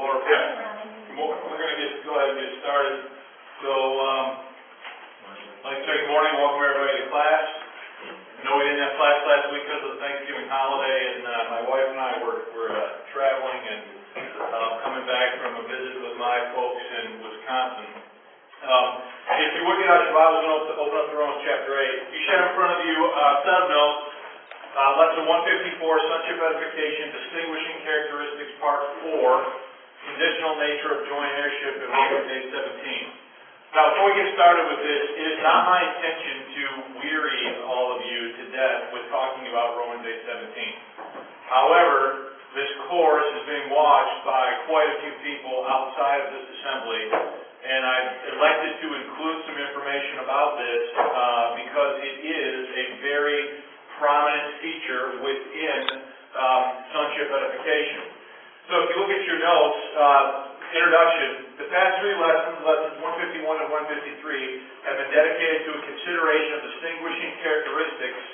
Lord. Yeah. We're going to go ahead and get started. So, I'd like to say good morning. Welcome everybody to class. I know we didn't have class last week because of the Thanksgiving holiday, and my wife and I were traveling and coming back from a visit with my folks in Wisconsin. If you would get out your Bibles and open up to Romans chapter 8. You should have in front of you a set of notes. Lesson 154, Sonship Edification, Distinguishing Characteristics, Part 4, Conditional Nature of Joint Heirship in Romans 8:17. Now, before we get started with this, it is not my intention to weary all of you to death with talking about Romans 8:17. However, this course is being watched by quite a few people outside of this assembly, and I've elected to include some information about this because it is a very prominent feature within sonship edification. So if you look at your notes, introduction, the past three lessons, lessons 151 and 153, have been dedicated to a consideration of distinguishing characteristics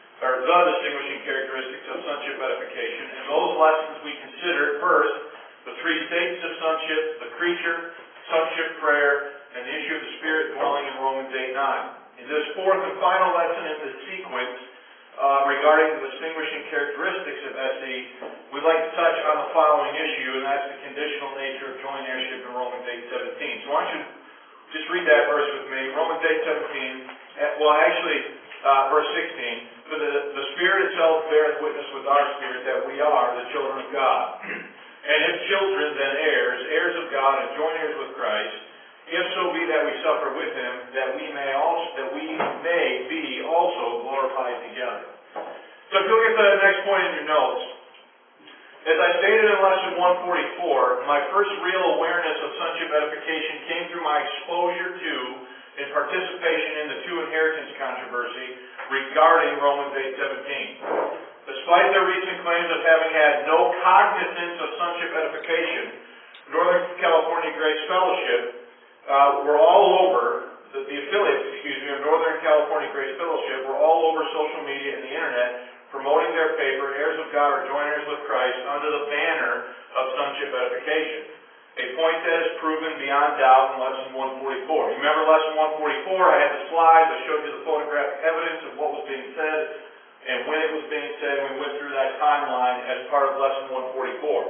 of sonship edification. And those lessons we considered first, the three stages of sonship, the creature, sonship prayer, and the issue of the Spirit dwelling in Romans 8:9. In this fourth and final lesson in this sequence, regarding the distinguishing characteristics of SE, we'd like to touch on the following issue, and that's the conditional nature of joint heirship in Romans 8:17. So why don't you just read that verse with me, Romans 8:17, verse 16. For the Spirit itself beareth witness with our spirit that we are the children of God. And if children, then heirs, heirs of God, and joint heirs with Christ, if so be that we suffer with him, that we may be also glorified together. So if you look at the next point in your notes, as I stated in lesson 144, my first real awareness of sonship edification came through my exposure to and participation in the two inheritance controversy regarding Romans 8:17. Despite their recent claims of having had no cognizance of sonship edification, Northern California Grace Fellowship were all over, the affiliates, of Northern California Grace Fellowship were all over social media and the internet promoting their paper, Heirs of God or Joint Heirs with Christ, under the banner of sonship edification. A point that is proven beyond doubt in lesson 144. You remember lesson 144? I had the slides, I showed you the photographic evidence of what was being said and when it was being said, and we went through that timeline as part of lesson 144.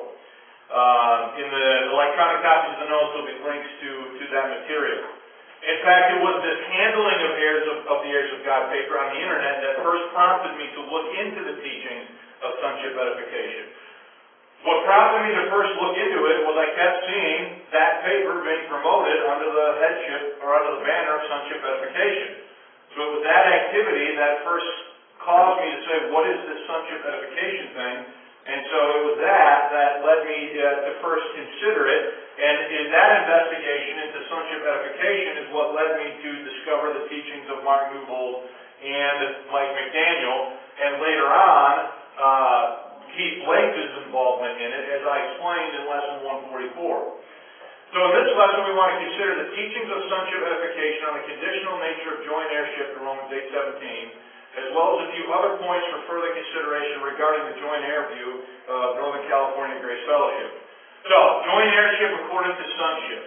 In the electronic copies of the notes will be links to that material. In fact, it was this handling of the Heirs of God paper on the internet that first prompted me to look into the teachings of sonship edification. What prompted me to first look into it was I kept seeing that paper being promoted under the headship or under the banner of sonship edification. So it was that activity that first caused me to say, what is this sonship edification thing? And so it was that led me to first consider it. And in that investigation into sonship edification is what led me to discover the teachings of Mark Newbold and Mike McDaniel. And later on, Keith Blake's involvement in it, as I explained in lesson 144. So in this lesson, we want to consider the teachings of sonship edification on the conditional nature of joint heirship in Romans 8:17, as well as a few other points for further consideration regarding the joint heir view of Northern California Grace Fellowship. So, joint heirship according to sonship.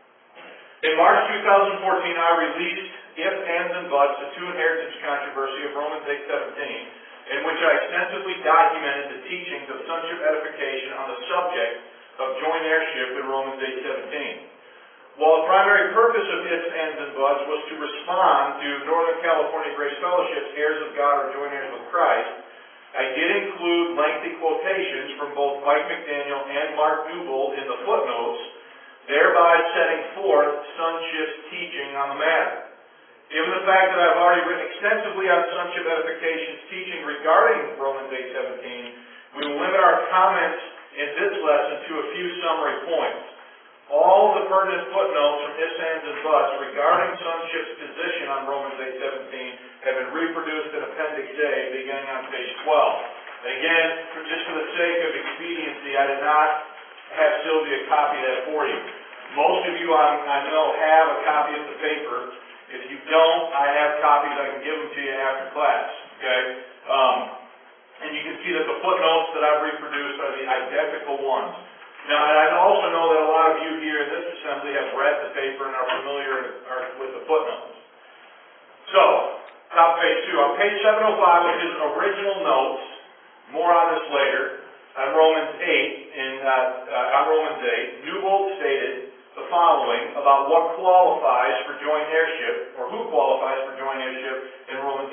In March 2014, I released If, Ands, and Buts, the two inheritance controversy of Romans 8:17, in which I extensively documented the teachings of sonship edification on the subject of joint heirship in Romans 8:17. While the primary purpose of Ifs, Ands, and Buts was to respond to Northern California Grace Fellowship's Heirs of God or Joint Heirs with Christ, I did include lengthy quotations from both Mike McDaniel and Mark Newbold in the footnotes, thereby setting forth sonship's teaching on the matter. Given the fact that I've already written extensively on sonship edification's teaching regarding Romans 8:17, we will limit our comments in this lesson to a few summary points. All the pertinent footnotes from Ifs, Ands, and Buts regarding sonship's position on Romans 8:17 have been reproduced in Appendix A, beginning on page 12. And again, just for the sake of expediency, I did not have Sylvia copy that for you. Most of you, I know, have a copy of the paper. If you don't, I have copies. I can give them to you after class. Okay? And you can see that the footnotes that I've reproduced are the identical ones. Now, I also know that a lot of you here in this assembly have read the paper and are familiar with the footnotes. So, top of page 2. On page 705 of his original notes, more on this later, on Romans 8, Newbold stated the following about what qualifies for joint heirship, or who qualifies for joint heirship in Romans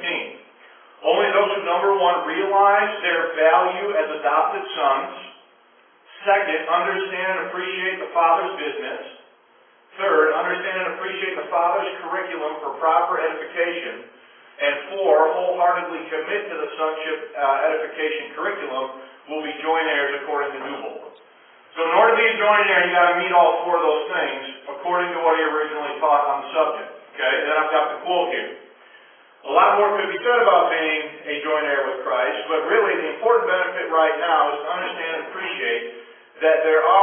8:17. Only those who, number 1, realize their value as adopted sons. Second, understand and appreciate the Father's business. Third, understand and appreciate the Father's curriculum for proper edification. And 4, wholeheartedly commit to the sonship edification curriculum will be joint heirs according to Newbold. So in order to be a joint heir, you've got to meet all 4 of those things according to what he originally taught on the subject. Okay, and then I've got the quote here. A lot more could be said about being a joint heir with Christ, but really the important benefit right now is to understand and appreciate that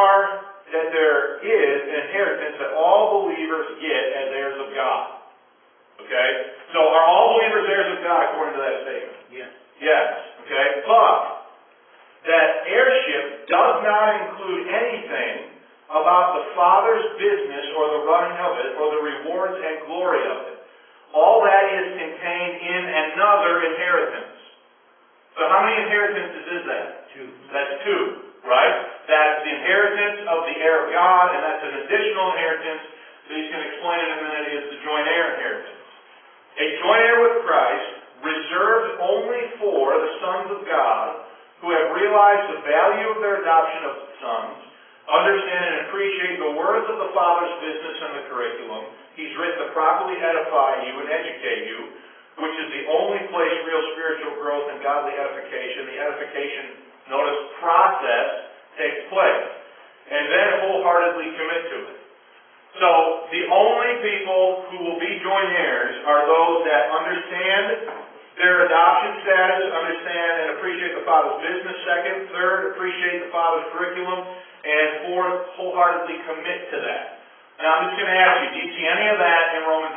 there is an inheritance that all believers get as heirs of God. Okay? So are all believers heirs of God according to that statement? Yes. Yes. Okay? But that heirship does not include anything about the Father's business or the running of it or the rewards and glory of it. All that is contained in another inheritance. So how many inheritances is that? 2. That's 2, right? That's the inheritance of the heir of God, and that's an additional inheritance that he's going to explain in a minute is the joint heir inheritance. A joint heir with Christ, reserved only for the sons of God who have realized the value of their adoption of sons, understand and appreciate the worth of the Father's business and the curriculum. He's written to properly edify you and educate you, which is the only place real spiritual growth and godly edification, the edification, notice, process, takes place. And then wholeheartedly commit to it. So, the only people who will be joint heirs are those that understand their adoption status, understand and appreciate the Father's business. Second, third, appreciate the Father's curriculum. And fourth, wholeheartedly commit to that. Now, I'm just going to ask you, do you see any of that in Romans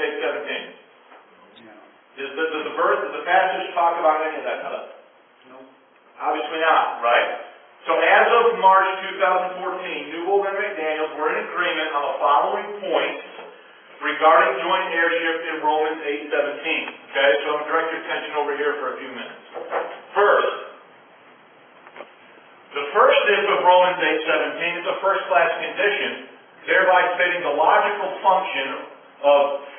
8:17? No. Does the passage talk about any of that stuff? No. Obviously not, right? So as of March 2014, Newbold and McDaniels were in agreement on the following points regarding joint heirship in Romans 8:17. Okay, so I'm going to direct your attention over here for a few minutes. First, the first if of Romans 8:17 is a first-class condition, thereby stating the logical function of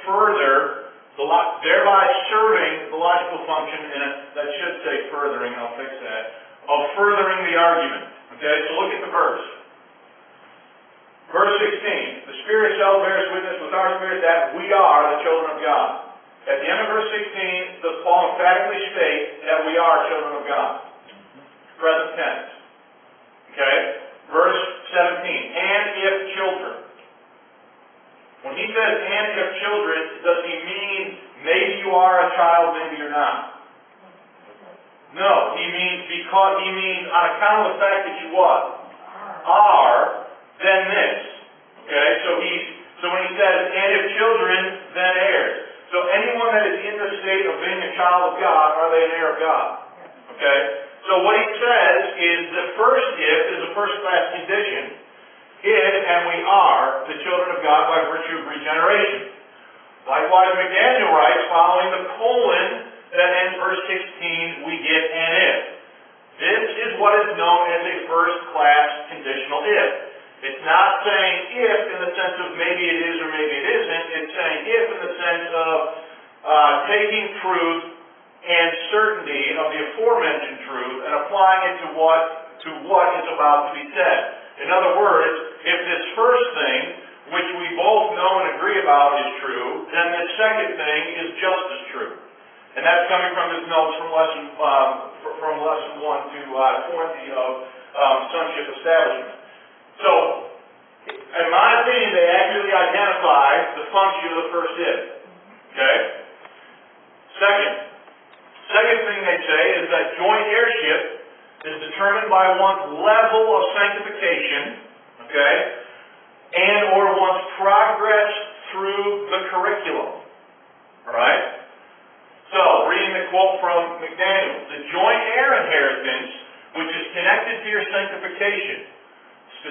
thereby serving the logical function, and that should say furthering, I'll fix that, of furthering the argument. Okay, so look at the verse. Verse 16, the Spirit itself bears witness with our spirit that we are the children of God. At the end of verse 16, does Paul emphatically state that we are children of God? Present tense. Okay? Verse 17, and if children. When he says, and if children, does he mean maybe you are a child, maybe you're not? No, he means on account of the fact that you what? Are, then this. Okay, so when he says, and if children, then heirs. So anyone that is in the state of being a child of God, are they an heir of God? Okay? So what he says is the first if is a first-class condition. If, and we are, the children of God by virtue of regeneration. Likewise, McDaniel writes, following the colon that ends verse 16, we get an if. This is what is known as a first-class conditional if. It's not saying if in the sense of maybe it is or maybe it isn't. It's saying if in the sense of taking truth and certainty of the aforementioned truth and applying it to what is about to be said. In other words, if this first thing, which we both know and agree about, is true, then this second thing is just as true. And that's coming from his notes from lesson 1 to 20 of sonship establishment. So, in my opinion, they accurately identify the function of the first if. Okay? Second thing they say is that joint heirship is determined by one's level of sanctification, okay, and or one's progress through the curriculum. Alright? So, reading the quote from McDaniel, the joint heir inheritance, which is connected to your sanctification,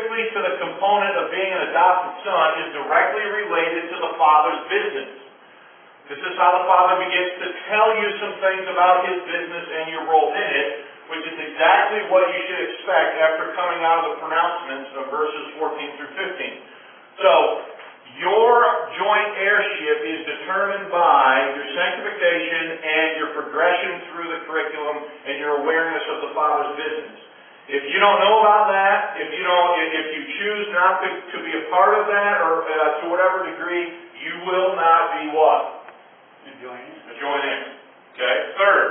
specifically to the component of being an adopted son, is directly related to the Father's business. This is how the Father begins to tell you some things about His business and your role in it, which is exactly what you should expect after coming out of the pronouncements of verses 14 through 15. So, your joint heirship is determined by your sanctification and your progression through the curriculum and your awareness of the Father's business. If you don't know about that, if you choose not to be a part of that, or to whatever degree, you will not be what? A joint heir. Okay? Third,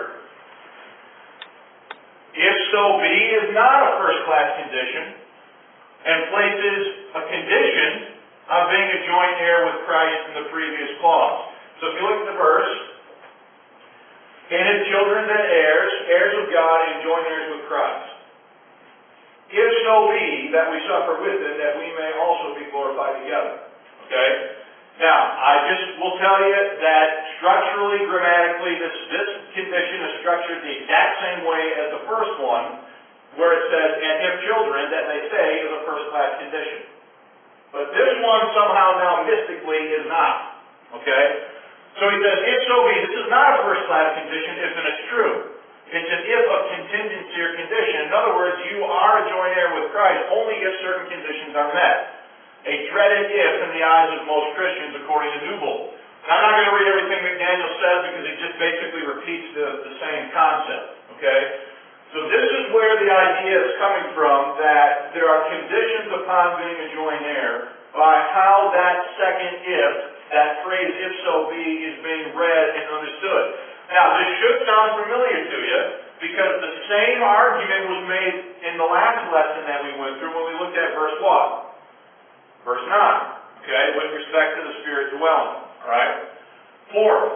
if so be is not a first-class condition and places a condition on being a joint heir with Christ in the previous clause. So if you look at the verse, and his children then heirs, heirs of God and joint heirs with Christ. If so be that we suffer with him, that we may also be glorified together. Okay? Now, I just will tell you that structurally, grammatically, this condition is structured the exact same way as the first one, where it says, and if children, that they say is a first-class condition. But this one somehow now mystically is not. Okay? So he says, if so be, this is not a first-class condition if and it's true. It's an if of contingency or condition. In other words, you are a joint heir with Christ only if certain conditions are met. A dreaded if in the eyes of most Christians, according to Newbold. Now, I'm not going to read everything McDaniel says because he just basically repeats the same concept. Okay? So this is where the idea is coming from, that there are conditions upon being a joint heir by how that second if, that phrase if so be, is being read and understood. Now, this should sound familiar to you because the same argument was made in the last lesson that we went through when we looked at verse what? Verse 9, okay, with respect to the Spirit dwelling, all right? Fourth,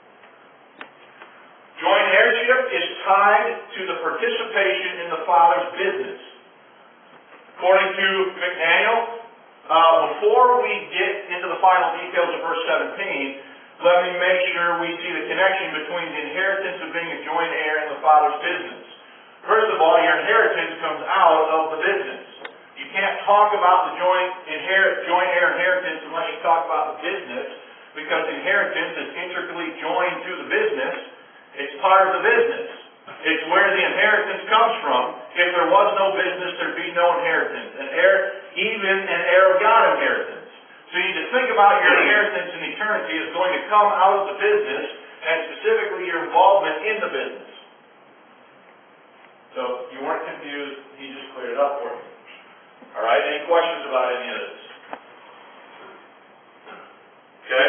joint heirship is tied to the participation in the Father's business. According to McDaniel, before we get into the final details of verse 17, let me make sure we see the connection between the inheritance of being a joint heir and the Father's business. First of all, your inheritance comes out of the business. You can't talk about the joint heir inheritance unless you talk about the business, because the inheritance is intricately joined to the business. It's part of the business. It's where the inheritance comes from. If there was no business, there'd be no inheritance. Even an heir of God inheritance. So you just think about your inheritance in eternity is going to come out of the business, and specifically your involvement in the business. So you weren't confused. He just cleared it up for you. All right? Any questions about any of this? Okay?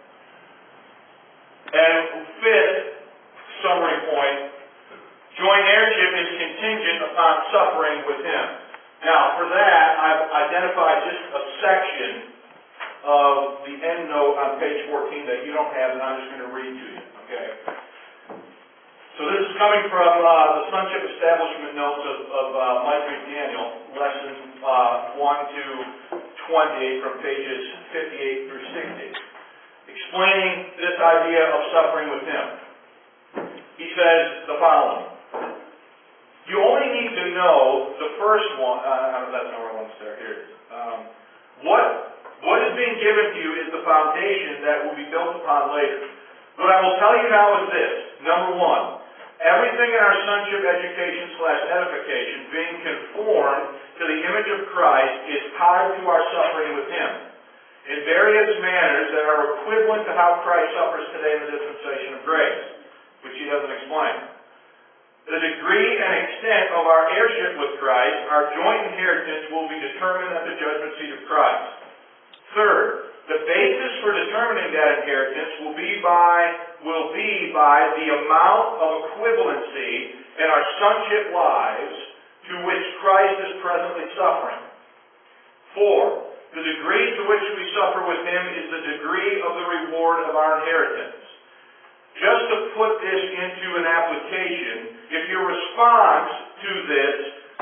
And fifth summary point, joint heirship is contingent upon suffering with him. Now, for that, I've identified just a section of the end note on page 14 that you don't have, and I'm just going to read to you. Okay? So this is coming from the Sonship Establishment Notes of Mike McDaniel, lessons 1 to 20 from pages 58 through 60, explaining this idea of suffering with him. He says the following. You only need to know the first one. That's not where I want to start. Here it is. What is being given to you is the foundation that will be built upon later. What I will tell you now is this. Number one, everything in our sonship education / edification being conformed to the image of Christ is tied to our suffering with him in various manners that are equivalent to how Christ suffers today in the dispensation of grace, which he doesn't explain. The degree and extent of our heirship with Christ, our joint inheritance, will be determined at the judgment seat of Christ. Third, the basis for determining that inheritance will be by the amount of equivalency in our sonship lives to which Christ is presently suffering. 4, the degree to which we suffer with him is the degree of the reward of our inheritance. Just to put this into an application, if your response to this,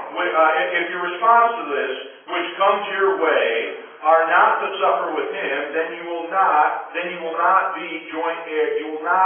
which comes your way, are not to suffer with him, then you will not be joint heir.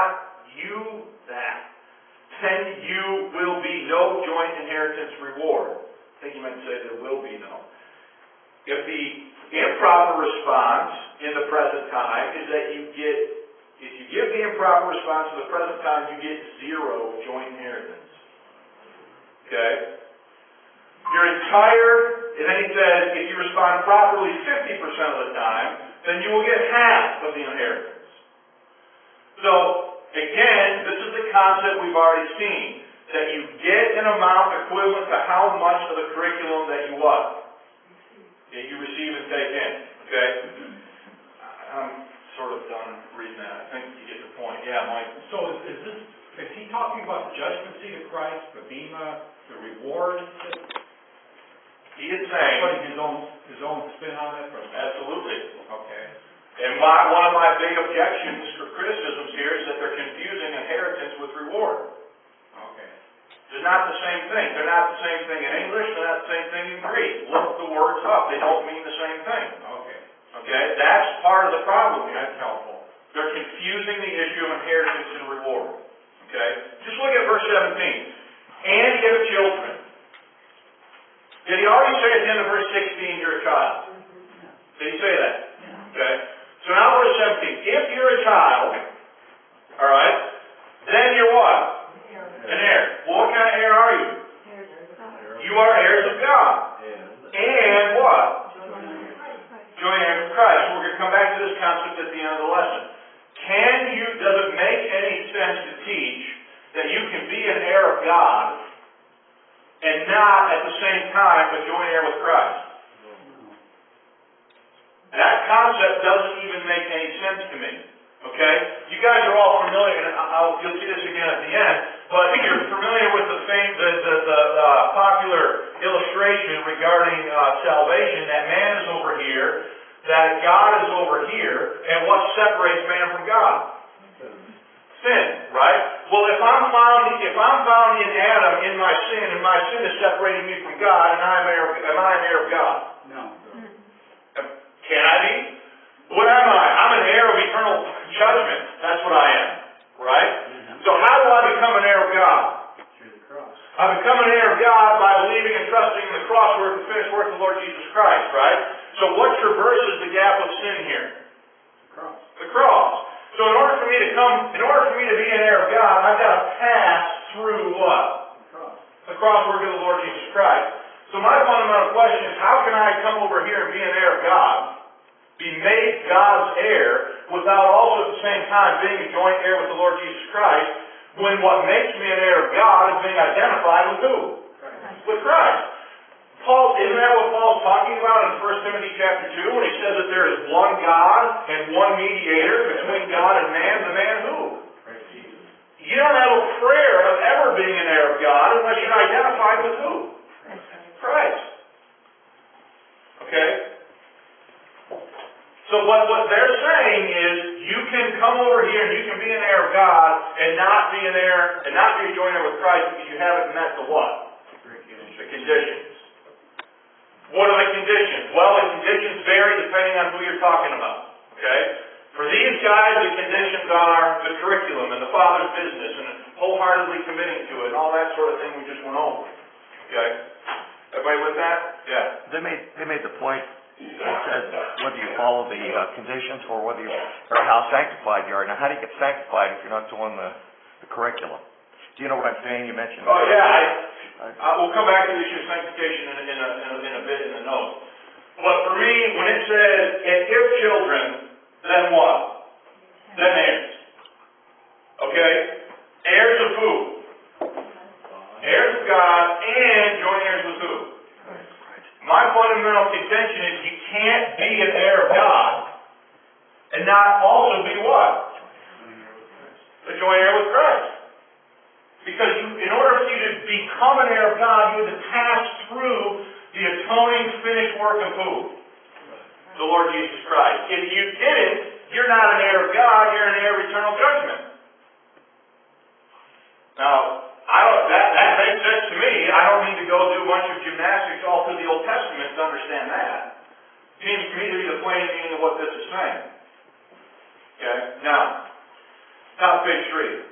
Then you will be no joint inheritance reward. I think you meant to say there will be no. If the improper response in the present time is that if you give the improper response in the present time, you get 0 joint inheritance. Okay? Your entire, and then he says, if you respond properly 50% of the time, then you will get half of the inheritance. So, again, this is the concept we've already seen, that you get an amount equivalent to how much of the curriculum that you what? That you receive and take in. Okay? I'm sort of done reading that. I think you get the point. Yeah, Mike. So is he talking about the judgment seat of Christ, the bema, the reward? He is saying, putting his own spin on it? Absolutely. Okay. And one of my big objections or criticisms here is that they're confusing inheritance with reward. Okay. They're not the same thing. They're not the same thing in English. They're not the same thing in Greek. Look the words up. They don't mean the same thing. Okay. Okay? That's part of the problem here. That's helpful. They're confusing the issue of inheritance and reward. Okay? Just look at verse 17. And give children. Did he already say at the end of verse 16, you're a child? Did he say that? Okay? So now verse 17. If you're a child, alright, then you're what? An heir. Well, what kind of heir are you? You are heirs of God. And what? Joint heirs with Christ. So we're going to come back to this concept at the end of the lesson. Does it make any sense to teach that you can be an heir of God and not at the same time a joint heir with Christ? That concept doesn't even make any sense to me. Okay? You guys are all familiar, and you'll see this again at the end, but you're familiar with the popular illustration regarding salvation, that man is over here, that God is over here, and what separates man from God? Sin, right? Well, if I'm found in Adam in my sin, and my sin is separating me from God, and am I an heir of God? No. Can I be? What am I? I'm an heir of eternal judgment. That's what I am. Right? So how do I become an heir of God? Through the cross. I become an heir of God by believing and trusting in the cross work, the finished work of the Lord Jesus Christ, right? So what traverses the gap of sin here? The cross. The cross. So in order for me to be an heir of God, I've got to pass through what? The cross. The cross work of the Lord Jesus Christ. So my fundamental question is, how can I come over here and be an heir of God, be made God's heir, without also at the same time being a joint heir with the Lord Jesus Christ, when what makes me an heir of God is being identified with who? Christ. With Christ. Isn't that what Paul's talking about in 1 Timothy chapter 2, when he says that there is one God and one mediator between God and man, the man who? Christ Jesus. You don't have a prayer of ever being an heir of God unless you're identified with who? Christ. Okay? So what they're saying is, you can come over here and you can be an heir of God and not be an heir, and not be a joint heir with Christ because you haven't met the what? The conditions. What are the conditions? Well, the conditions vary depending on who you're talking about. Okay? For these guys, the conditions are the curriculum and the Father's business and wholeheartedly committing to it and all that sort of thing we just went over. Okay? Everybody with that? Yeah. They made the point. It says whether you follow the conditions or or how sanctified you are. Now, how do you get sanctified if you're not doing the curriculum? Do you know what I'm saying? You mentioned. Oh yeah, we'll come back to the issue of sanctification in a bit in the notes. But for me, when it says, "And if children," then what? Then heirs. Okay, heirs of who? Heirs of God and joint heirs with who? My fundamental contention is you can't be an heir of God and not also be what? A joint heir with Christ. Because in order for you to become an heir of God, you have to pass through the atoning finished work of who? The Lord Jesus Christ. If you didn't, you're not an heir of God, you're an heir of eternal judgment. Now, that makes sense to me. I don't need to go do a bunch of gymnastics all through the Old Testament to understand that. It seems to me to be the plain meaning of what this is saying. Okay? Now, top page 3.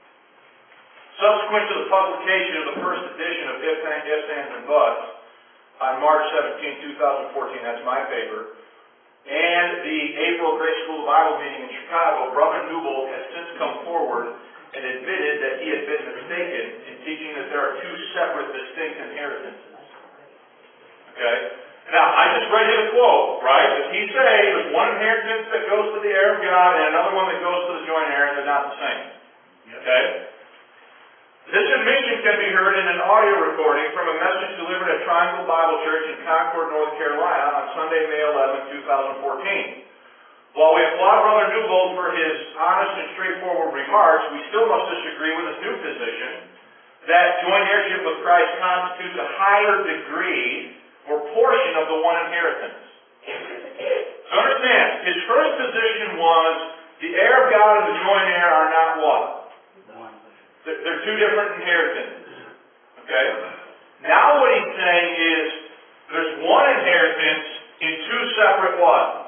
Subsequent to the publication of the first edition of Ifs, Ands, and Buts, on March 17, 2014, that's my paper, and the April Grace School of Bible meeting in Chicago, Brother Newbold has since come forward and admitted that he had been mistaken in teaching that there are two separate distinct inheritances. Okay? Now, I just read you the quote, right? Does he say there's one inheritance that goes to the heir of God and another one that goes to the joint heir, and they're not the same? Okay? This admission can be heard in an audio recording from a message delivered at Triangle Bible Church in Concord, North Carolina on Sunday, May 11, 2014. While we applaud Brother Newbold for his honest and straightforward remarks, we still must disagree with his new position that joint heirship with Christ constitutes a higher degree or portion of the one inheritance. So understand, his first position was the heir of God and the joint heir are not what? They're two different inheritances. Okay? Now what he's saying is there's one inheritance in two separate what?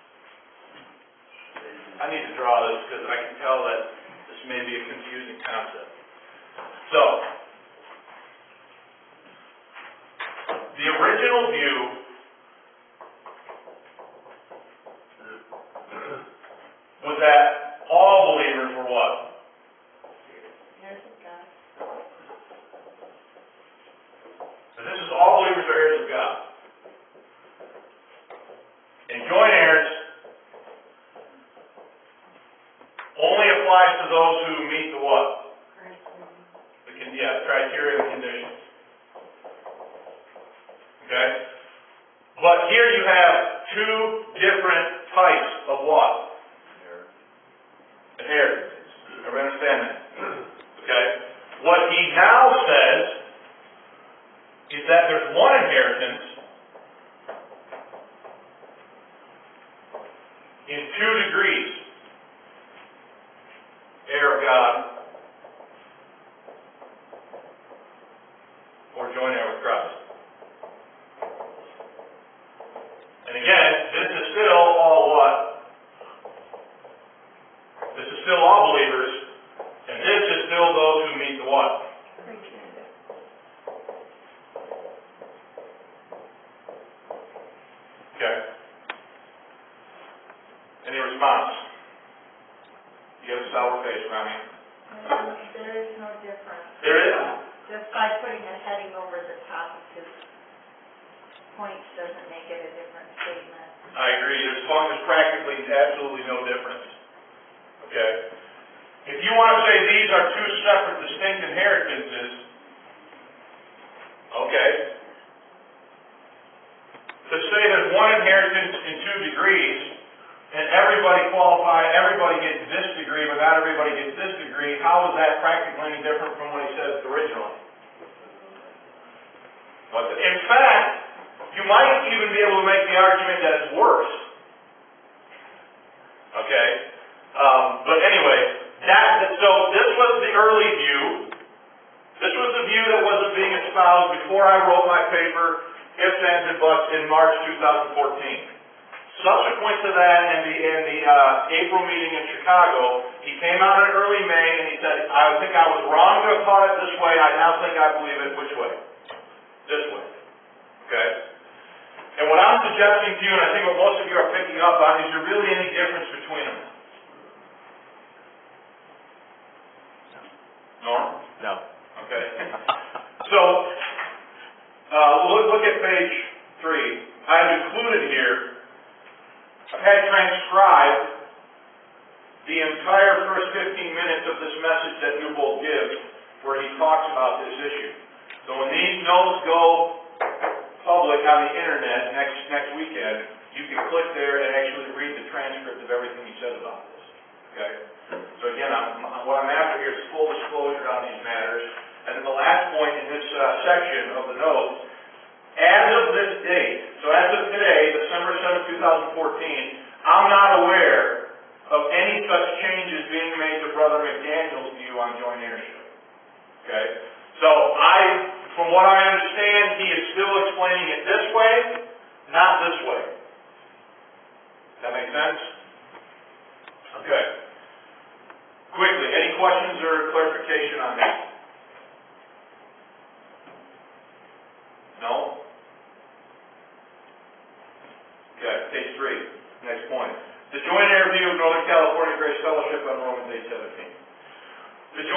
I need to draw this because I can tell that this may be a confusing concept. So, the original view was that all believers were what? This is all believers are heirs of God. And joint heirs only applies to those who meet the what? The criteria and conditions. Okay? But here you have two different types of what? Inheritances. Everybody understand that? Okay? What he now says is that there's one inheritance in two degrees. Heir of God or joint heir with Christ. And again, this is still all what? This is still all believers, and this is still those who meet the what? Okay. Any response? You have a sour face, Ronnie. There is no difference. There is? Just by putting a heading over the top of his points doesn't make it a different statement. I agree. There's practically absolutely no difference. Okay? If you want to say these are two separate distinct inheritances, okay, to say there's one inheritance in two degrees, and everybody gets this degree, but not everybody gets this degree, how is that practically any different from what he said originally? In fact, you might even be able to make the argument that it's worse. Okay? But anyway, so this was the early view. This was the view that wasn't being espoused before I wrote my paper, Ifs, Ands, and Buts, in March 2014. Subsequent to that, in the April meeting in Chicago, he came out in early May and he said, I think I was wrong to have taught it this way. I now think I believe it which way? This way. Okay? And what I'm suggesting to you, and I think what most of you are picking up on, is there really any difference between them? Norm? No. Okay. So, look at page 3. I have included here, I've had transcribed the entire first 15 minutes of this message that Newbold gives, where he talks about this issue. So when these notes go public on the internet next weekend, you can click there and actually read the transcript of everything he says about this. Okay? So again, what I'm after here is full disclosure on these matters. And then the last point in this section of the notes, as of this date, so as of today, December 7, 2014, I'm not aware of any such changes being made to Brother McDaniel's view on joint heirship. Okay? So from what I understand, he is still explaining it this way, not this way. Does that make sense? Okay. Quickly, any questions or clarification on that? No? Okay, page 3, next point. The joint interview of Northern California Grace Fellowship